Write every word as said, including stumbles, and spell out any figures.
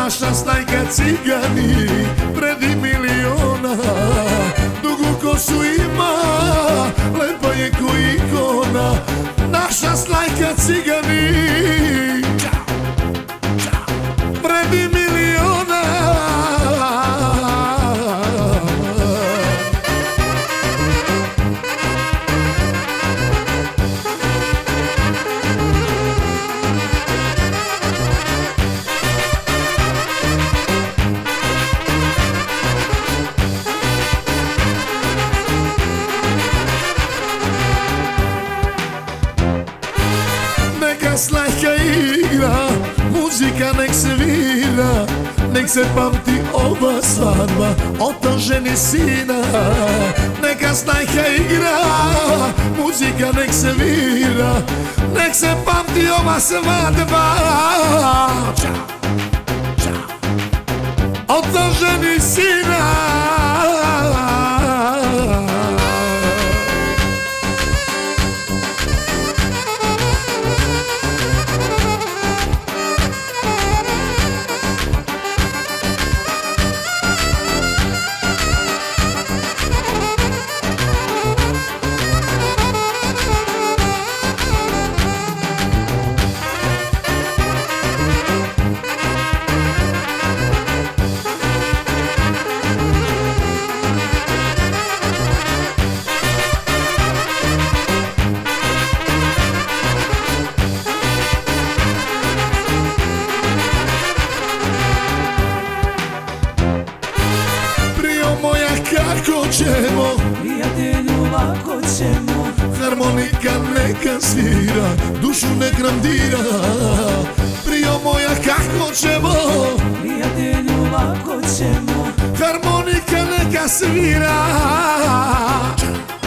Naša snajka cigani, vredi miliona. Dugu kosu ima, lepa je ko ikona. Naša snajka cigani, vredi miliona. Neka snajka igra, muzika nek svira, nek se pamti ova svadba, otac ženi sina. Neka snajka igra, muzika nek svira, nek se pamti ova svadba, otac ženi sina. Kako ćemo, prijatelju, lako ćemo. Harmonika neka svira, dušu nek nam dira. Prio moja, kako ćemo, prijatelju, lako ćemo. Harmonika neka svira.